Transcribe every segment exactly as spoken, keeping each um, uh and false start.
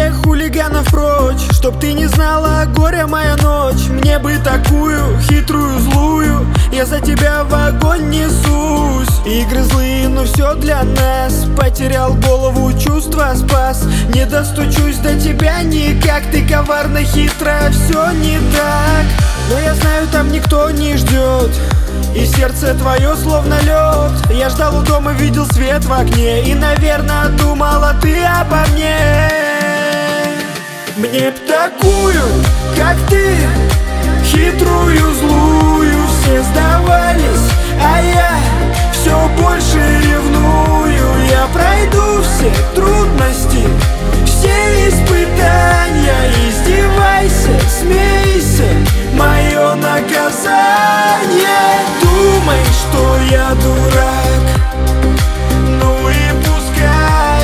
всех хулиганов прочь, чтоб ты не знала горя моя ночь. Мне бы такую хитрую, злую, я за тебя в огонь несусь. Игры злые, но все для нас. Потерял голову, чувства спас. Не достучусь до тебя никак, ты коварно, хитро, все не так. Но я знаю, там никто не ждет, и сердце твое словно лед. Я ждал у дома, видел свет в окне, и, наверное, думала ты обо мне. Мне б такую, как ты, хитрую, злую. Все сдавались, а я все больше ревную. Я пройду все трудности, все испытания. Издевайся, смейся, мое наказание. Думай, что я дурак, ну и пускай.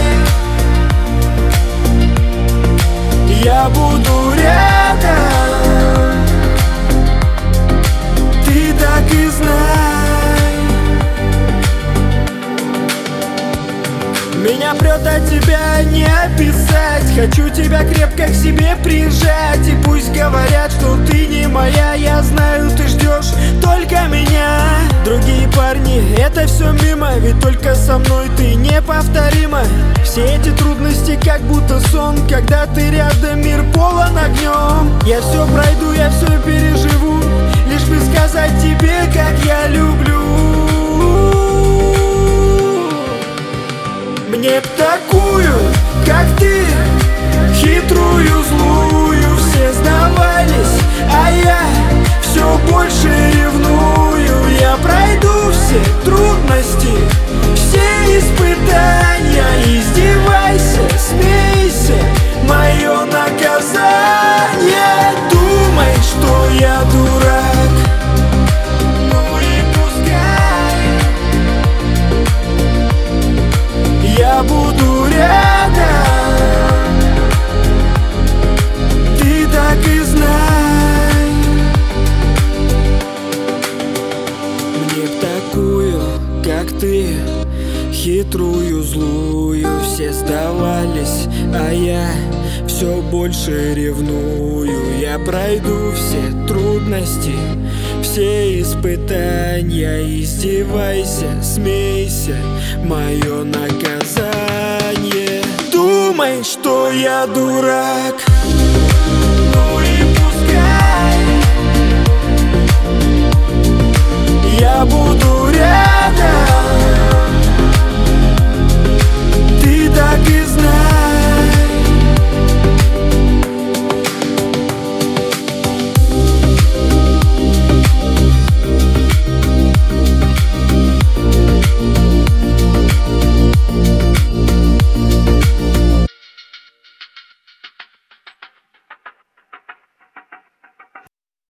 Я буду рядом, ты так и знай. Меня прет от тебя не описать. Хочу тебя крепко к себе прижать. И пусть говорят, что ты не моя, я знаю, ты ждешь только меня. Другие парни, это все мимо, ведь только со мной ты неповторима. Все эти трудности как будто сон, когда ты рядом, мир полон огнем. Я все пройду, я все переживу, лишь бы сказать тебе, как я люблю. Мне б такую, как ты, хитрую, злую. Все сдавались, а я все больше ревную. Я пройду все трудности, все испытания. Издевайся, смейся, мое наказание. Думай, что я дурак, ну и пускай. Я буду рядом, ты так и знай. Мне б такую, как ты, хитрую, злую. Все сдавались, а я все больше ревную. Я пройду все трудности, все испытания. Издевайся, смейся, мое наказание. Думай, что я дурак,